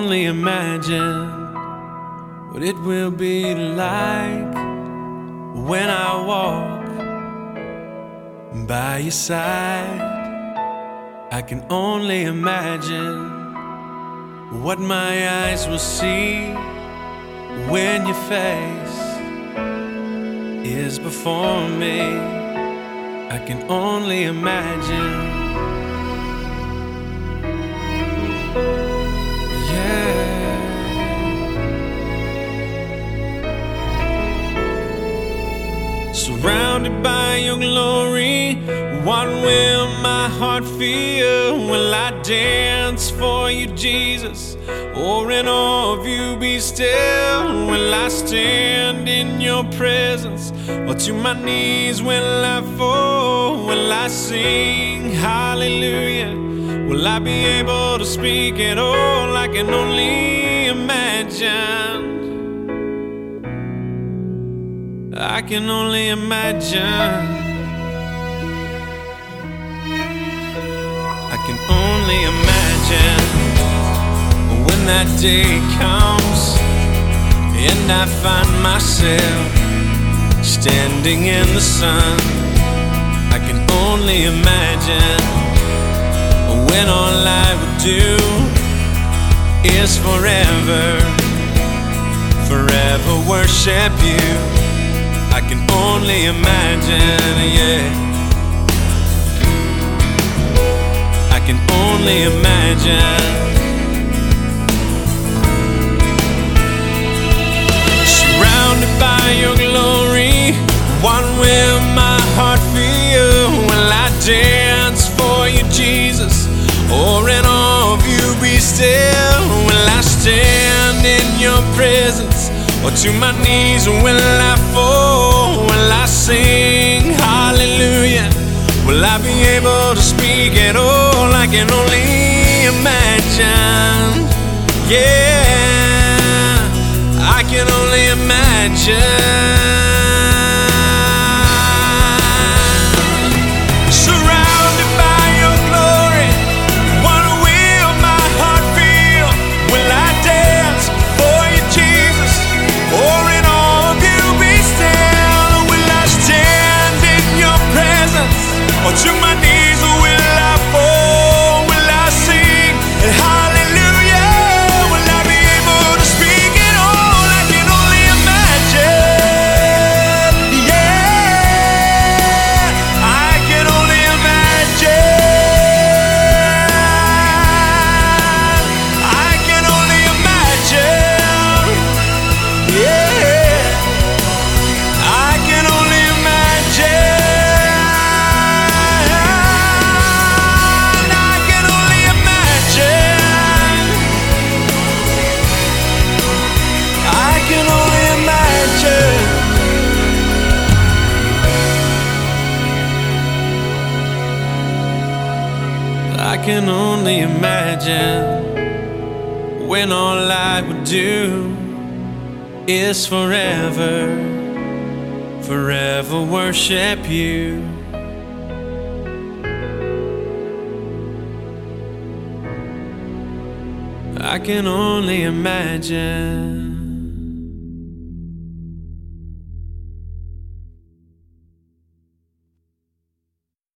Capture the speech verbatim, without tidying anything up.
only imagine what it will be like when I walk by your side. I can only imagine what my eyes will see when your face is before me. I can only imagine. Yeah. Surrounded by your glory, what will my heart feel? Will I dance for you, Jesus? Or in awe of you be still? Will I stand in your presence? Or to my knees will I fall? Will I sing hallelujah? Will I be able to speak at all? I can only imagine. I can only imagine. I can only imagine when that day comes and I find myself standing in the sun. I can only imagine when all I would do is forever, forever worship you. I can only imagine, yeah. I can only imagine. Surrounded by your glory, what will my heart feel? Will I dance for you, Jesus? Or in awe of you be still? Will I stand in your presence? Or to my knees will I fall? Will I sing hallelujah? Will I be able to speak at all? I can only imagine. Yeah, I can only imagine. Surrounded by your glory, what will my heart feel? Will I dance for you, Jesus? Or in awe of you be still? Will I stand in your presence? Or to my knees will I fall? Will I sing hallelujah? Will I be able to speak at all? I can only imagine. Yeah, I can only imagine. I can only imagine. Yeah, I can only imagine. I can only imagine. I can only imagine. I can only imagine when all I would do is forever, forever worship you. I can only imagine.